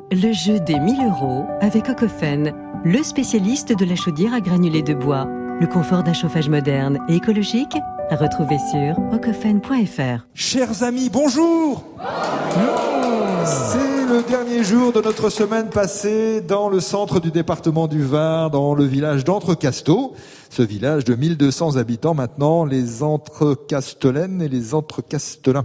Le jeu des 1000 € avec Ocofen, le spécialiste de la chaudière à granulés de bois. Le confort d'un chauffage moderne et écologique à retrouver sur ocofen.fr. Chers amis, bonjour. C'est le dernier jour de notre semaine passée dans le centre du département du Var, dans le village d'Entrecasteaux. Ce village de 1200 habitants maintenant, les Entrecastelaines et les Entrecastelins.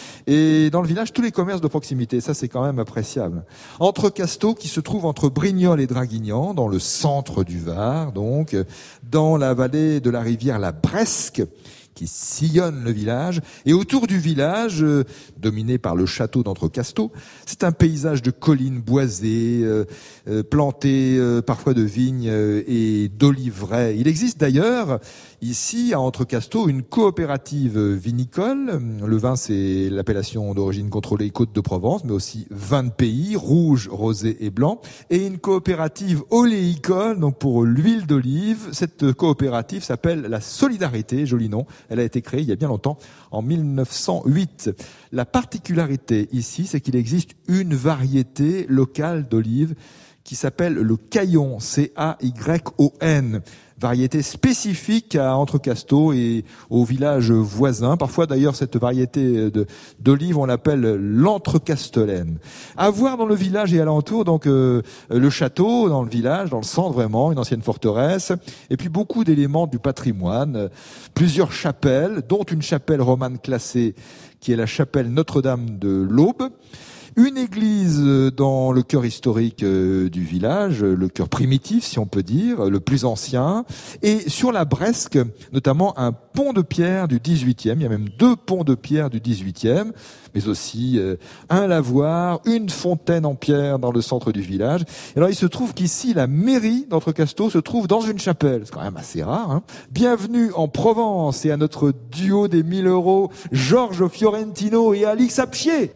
Et dans le village, tous les commerces de proximité, ça c'est quand même appréciable. Entrecasteaux qui se trouve entre Brignoles et Draguignan, dans le centre du Var, donc, dans la vallée de la rivière la Bresque, qui sillonne le village. Et autour du village, dominé par le château d'Entrecasteaux, c'est un paysage de collines boisées, plantées parfois de vignes et d'oliveraies. Il existe d'ailleurs ici à Entrecasteaux une coopérative vinicole. Le vin, c'est l'appellation d'origine contrôlée Côte de Provence, mais aussi vin de pays, rouge, rosé et blanc. Et une coopérative oléicole, donc pour l'huile d'olive. Cette coopérative s'appelle la Solidarité, joli nom. Elle a été créée il y a bien longtemps, en 1908. La particularité ici, c'est qu'il existe une variété locale d'olive qui s'appelle le Caillon, C-A-Y-O-N. Variété spécifique à Entrecasteaux et aux villages voisins. Parfois d'ailleurs cette variété d'olive on l'appelle l'Entrecastelaine. À voir dans le village et alentour, donc le château dans le village, dans le centre vraiment, une ancienne forteresse, et puis beaucoup d'éléments du patrimoine, plusieurs chapelles, dont une chapelle romane classée qui est la chapelle Notre-Dame de l'Aube. Une église dans le cœur historique du village, le cœur primitif si on peut dire, le plus ancien, et sur la Bresque, notamment un pont de pierre du 18e, il y a même 2 ponts de pierre du 18e, mais aussi un lavoir, une fontaine en pierre dans le centre du village. Et alors il se trouve qu'ici, la mairie d'Entrecasteaux se trouve dans une chapelle, c'est quand même assez rare, hein. Bienvenue en Provence et à notre duo des 1000 €, Georges Fiorentino et Alix Apchier.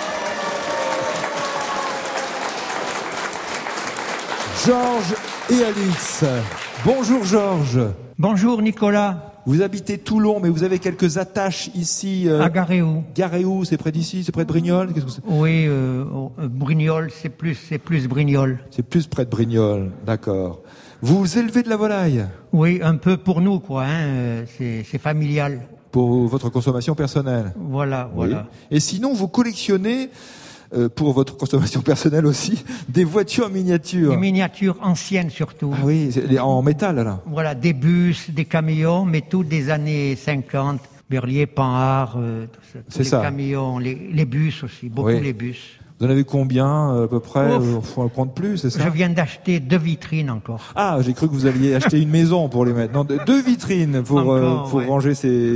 Georges et Alix. Bonjour Georges. Bonjour Nicolas. Vous habitez Toulon, mais vous avez quelques attaches ici. À Garéou. Garéou, c'est près d'ici, c'est près de Brignoles. Qu'est-ce que c'est ? Oui, Brignoles, c'est plus Brignoles. C'est plus près de Brignoles, d'accord. Vous élevez de la volaille ? Oui, un peu pour nous, quoi. Hein, c'est familial. Pour votre consommation personnelle ? Voilà. Et sinon, vous collectionnez, pour votre consommation personnelle aussi, des voitures miniatures. Des miniatures anciennes surtout. Ah oui, en métal là. Voilà, des bus, des camions, mais tous des années 50. Berlier, Panhard, c'est les ça. Camions, les bus aussi, beaucoup les bus. Vous en avez combien à peu près ? On ne compte plus, c'est ça ? Je viens d'acheter 2 vitrines encore. Ah, j'ai cru que vous alliez acheter une maison pour les mettre. Non, 2 vitrines pour ranger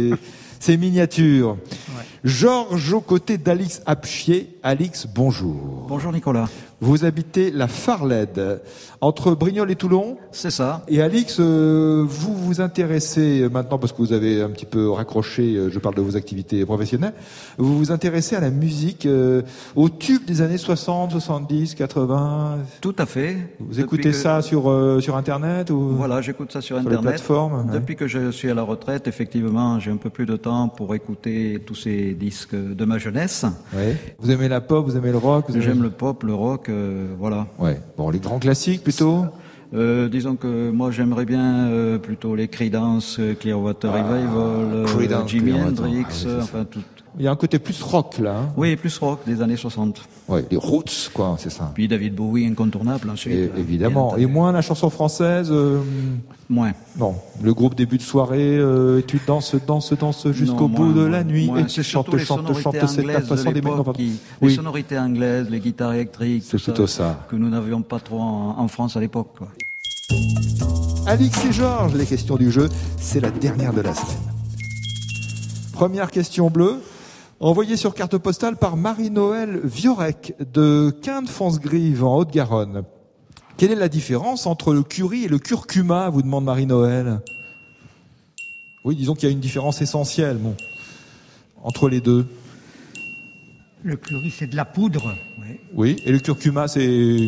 ces miniatures. Ouais. Georges aux côtés d'Alix Apchier. Alix, bonjour. Bonjour Nicolas. Vous habitez la Farlède, entre Brignoles et Toulon. C'est ça. Et Alix, vous vous intéressez maintenant, parce que vous avez un petit peu raccroché, je parle de vos activités professionnelles, vous vous intéressez à la musique, aux tubes des années 60, 70, 80. Tout à fait. Vous écoutez ça sur Internet ou Voilà, j'écoute ça sur les Internet. plateformes. Depuis que je suis à la retraite, effectivement, j'ai un peu plus de temps pour écouter tous ces disques de ma jeunesse. Ouais. Vous aimez la pop, vous aimez le rock ? J'aime le pop, le rock, voilà. Ouais. Bon, les grands classiques plutôt. Disons que moi j'aimerais bien plutôt les Creedence, Clearwater Revival, Jimi Hendrix, enfin tout. Il y a un côté plus rock là. Hein. Oui, plus rock des années 60. Ouais, les roots quoi, c'est ça. Puis David Bowie incontournable ensuite. Et, évidemment. Et moins la chanson française. Moins. Non, le groupe début de soirée, tu danses jusqu'au bout de la nuit et tu chantes c'est ta façon d'aimer. Les sonorités anglaises, les guitares électriques, c'est plutôt ça que nous n'avions pas trop en France à l'époque, quoi. Alix et Georges, les questions du jeu, c'est la dernière de la semaine. Première question bleue, envoyée sur carte postale par Marie-Noël Viorec de Quinte-Fonsgrive en Haute-Garonne. Quelle est la différence entre le curry et le curcuma, vous demande Marie-Noël. Oui, disons qu'il y a une différence essentielle, entre les deux. Le curry, c'est de la poudre. Oui, et le curcuma, c'est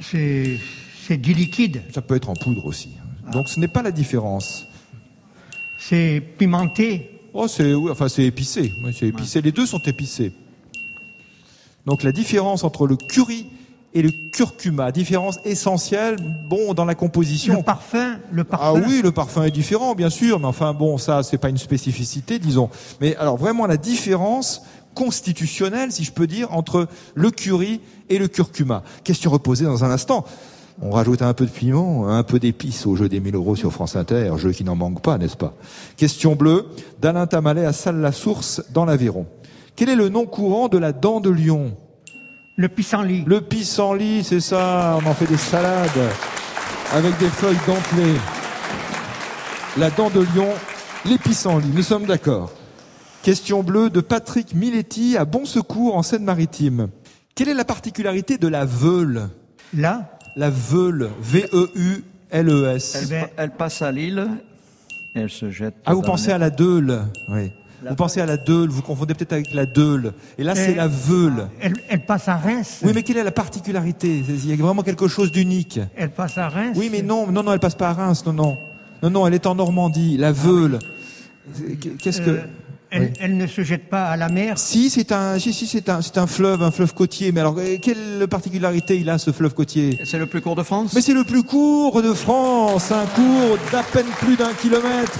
du liquide. Ça peut être en poudre aussi. Donc ce n'est pas la différence. C'est pimenté. Oh, c'est épicé. Oui, c'est épicé. Ouais. Les deux sont épicés. Donc la différence entre le curry et le curcuma. Différence essentielle, bon, dans la composition. Le parfum. Ah oui, le parfum est différent, bien sûr, mais enfin bon, ça, c'est pas une spécificité, disons. Mais alors vraiment la différence constitutionnelle, si je peux dire, entre le curry et le curcuma. Question reposée dans un instant. On rajoute un peu de piment, un peu d'épices au jeu des 1000 € sur France Inter, jeu qui n'en manque pas, n'est-ce pas? Question bleue, d'Alain Tamalet à Salles-la-Source, dans l'Aveyron. Quel est le nom courant de la dent de lion? Le pissenlit. Le pissenlit, c'est ça, on en fait des salades avec des feuilles dentelées. La dent de lion, les pissenlits, nous sommes d'accord. Question bleue de Patrick Miletti à Bon-Secours en Seine-Maritime. Quelle est la particularité de la veule? La veule, V-E-U-L-E-S. Elle passe à Lille, elle se jette. Ah, vous pensez à la deule? Oui. Vous pensez à la deule, vous confondez peut-être avec la deule. Et là, c'est la veule. Elle passe à Reims. Oui, mais quelle est la particularité? Il y a vraiment quelque chose d'unique. Elle passe à Reims. Oui, mais non, elle passe pas à Reims, non, elle est en Normandie, la veule. Qu'est-ce que... Elle ne se jette pas à la mer. Si, c'est un fleuve côtier. Mais alors, quelle particularité il a, ce fleuve côtier? C'est le plus court de France? Mais c'est le plus court de France, un cours d'à peine plus d'1 kilomètre.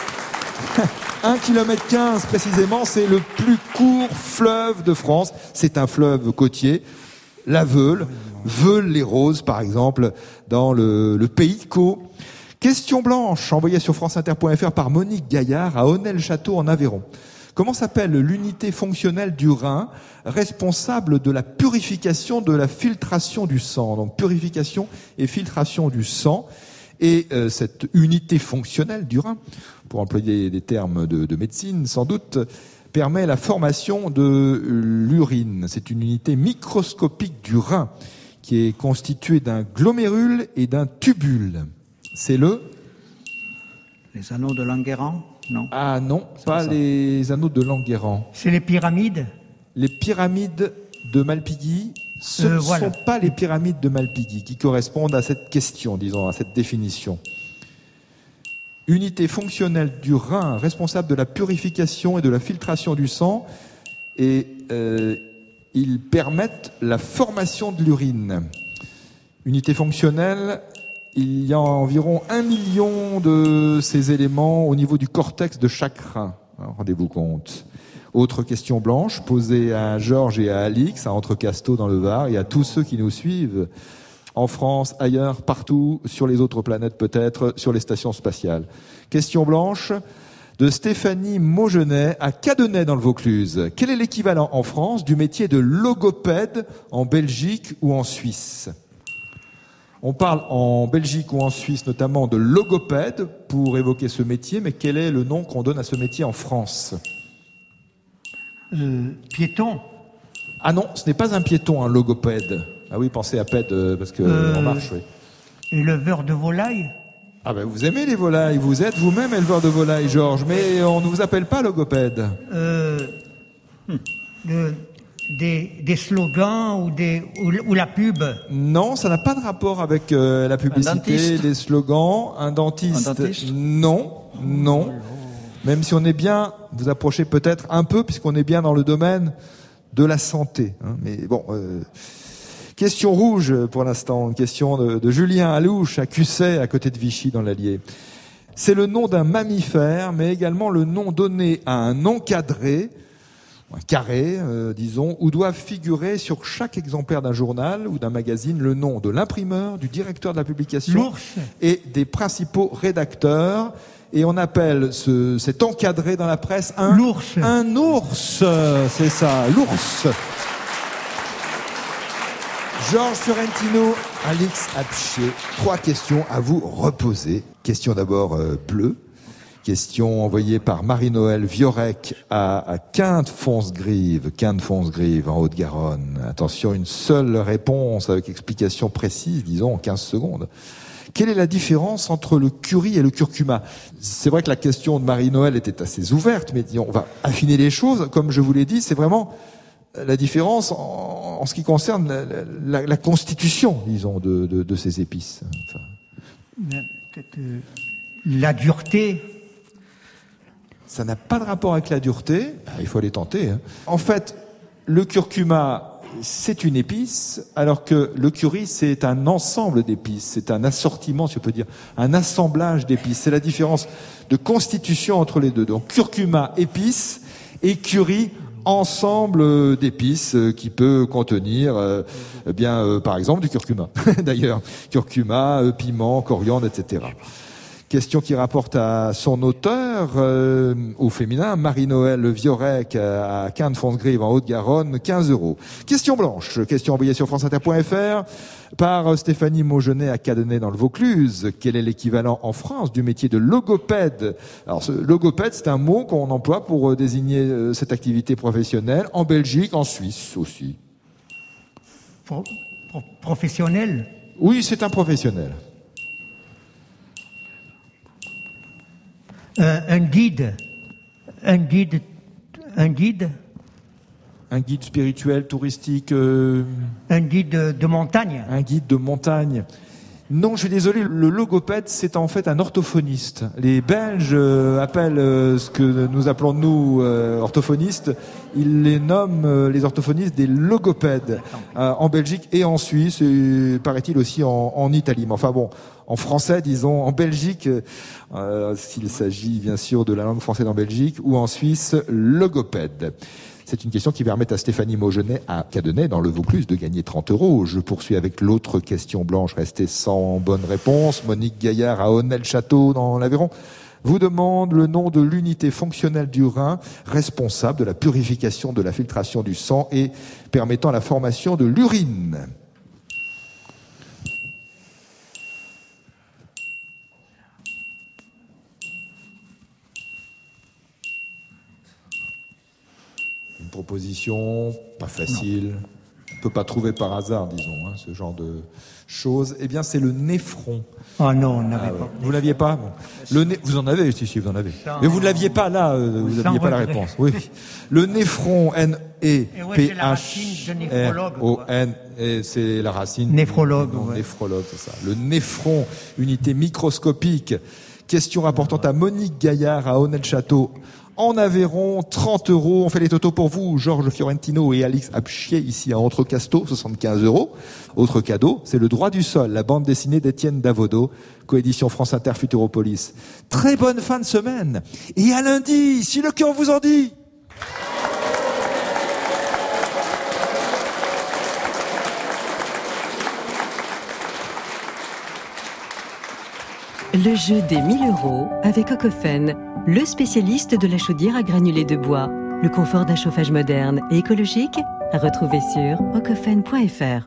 1 km 15 précisément, c'est le plus court fleuve de France. C'est un fleuve côtier, la Veule, Veule-les-Roses par exemple, dans le pays de Caux. Question blanche, envoyée sur franceinter.fr par Monique Gaillard à Honnay-le-Château en Aveyron. Comment s'appelle l'unité fonctionnelle du rein responsable de la purification de la filtration du sang? Donc purification et filtration du sang. Et cette unité fonctionnelle du rein, pour employer des termes de médecine sans doute, permet la formation de l'urine. C'est une unité microscopique du rein qui est constituée d'un glomérule et d'un tubule. C'est les anneaux de Languerrand? Non. Ah non, pas les anneaux de Languerrand. C'est les pyramides? Les pyramides de Malpighi, ce ne sont pas les pyramides de Malpighi qui correspondent à cette question, disons, à cette définition. Unité fonctionnelle du rein responsable de la purification et de la filtration du sang, et ils permettent la formation de l'urine. Unité fonctionnelle, il y a environ 1 million de ces éléments au niveau du cortex de chaque rein. Rendez-vous compte. Autre question blanche posée à Georges et à Alix, à Entrecasteaux dans le Var, et à tous ceux qui nous suivent en France, ailleurs, partout, sur les autres planètes peut-être, sur les stations spatiales. Question blanche de Stéphanie Maugenet à Cadenet dans le Vaucluse. Quel est l'équivalent en France du métier de logopède en Belgique ou en Suisse? On parle en Belgique ou en Suisse notamment de logopède pour évoquer ce métier, mais quel est le nom qu'on donne à ce métier en France? Piéton. Ah non, ce n'est pas un piéton, un logopède. Ah oui, pensez à pède parce que en marche, oui. Éleveur de volailles. Ah ben vous aimez les volailles, vous êtes vous-même éleveur de volailles, Georges, mais on ne vous appelle pas logopède. Des slogans ou la pub? Non, ça n'a pas de rapport avec la publicité, des slogans. Un dentiste? Non. Même si on est bien, vous approchez peut-être un peu, puisqu'on est bien dans le domaine de la santé. Mais bon, question rouge pour l'instant, une question de Julien Alouche à Cusset, à côté de Vichy, dans l'Allier. C'est le nom d'un mammifère, mais également le nom donné à un encadré, un carré, disons, où doivent figurer sur chaque exemplaire d'un journal ou d'un magazine le nom de l'imprimeur, du directeur de la publication et des principaux rédacteurs. Et on appelle cet encadré dans la presse l'ours. Un ours, c'est ça, l'ours. Georges Fiorentino, Alix Apchier, 3 questions à vous reposer. Question d'abord bleue. Question envoyée par Marie-Noël Viorec à Quinte-Fonce-Grive, en Haute-Garonne. Attention, une seule réponse avec explication précise, disons en 15 secondes. Quelle est la différence entre le curry et le curcuma? C'est vrai que la question de Marie-Noël était assez ouverte, mais on va affiner les choses. Comme je vous l'ai dit, c'est vraiment la différence en ce qui concerne la constitution, disons, de ces épices. Enfin. La dureté. Ça n'a pas de rapport avec la dureté. Il faut aller tenter. En fait, le curcuma, c'est une épice, alors que le curry, c'est un ensemble d'épices, c'est un assortiment, si on peut dire, un assemblage d'épices. C'est la différence de constitution entre les deux. Donc curcuma, épice, et curry, ensemble d'épices qui peut contenir, par exemple, du curcuma. D'ailleurs, curcuma, piment, coriandre, etc. Question qui rapporte à son auteur, au féminin, Marie-Noël Viorec à Quinte-Fondsgrive en Haute-Garonne, 15 €. Question blanche, question envoyée sur franceinter.fr par Stéphanie Maugenet à Cadenet dans le Vaucluse. Quel est l'équivalent en France du métier de logopède? Alors, logopède, c'est un mot qu'on emploie pour désigner cette activité professionnelle en Belgique, en Suisse aussi. Professionnel? Oui, c'est un professionnel. Un guide spirituel, touristique. Un guide de montagne. Un guide de montagne. Non, je suis désolé, le logopède, c'est en fait un orthophoniste. Les Belges appellent ce que nous appelons, nous, orthophonistes, ils les nomment, les orthophonistes, des logopèdes, en Belgique et en Suisse, et paraît-il aussi en Italie. Mais enfin bon, en français, disons, en Belgique, s'il s'agit bien sûr de la langue française en Belgique, ou en Suisse, logopède. C'est une question qui va permettre à Stéphanie Maugenet à Cadenet, dans le Vaucluse, de gagner 30 €. Je poursuis avec l'autre question blanche, restée sans bonne réponse. Monique Gaillard à Honnay-le-Château, dans l'Aveyron, vous demande le nom de l'unité fonctionnelle du rein responsable de la purification de la filtration du sang et permettant la formation de l'urine. Proposition, pas facile, on peut pas trouver par hasard, disons, ce genre de choses. Eh bien, c'est le néphron. Oh non, on n'avait pas. Vous l'aviez pas? Bon. Vous en avez, si, vous en avez. Mais vous ne l'aviez pas là, vous n'aviez pas la réponse. Oui. Le néphron, N-E-P-H-R-O-N, c'est la racine. Néphrologue. Néphrologue, c'est ça. Le néphron, unité microscopique. Question rapportant à Monique Gaillard à Honnay-le-Château. En Aveyron, 30 €. On fait les totaux pour vous, Georges Fiorentino et Alix Abchier, ici à Entrecasteaux, 75 €. Autre cadeau, c'est Le Droit du Sol, la bande dessinée d'Étienne Davodo, coédition France Inter Futuropolis. Très bonne fin de semaine. Et à lundi, si le cœur vous en dit. Le jeu des 1000 € avec Ocofen, le spécialiste de la chaudière à granulés de bois. Le confort d'un chauffage moderne et écologique à retrouver sur ocofen.fr.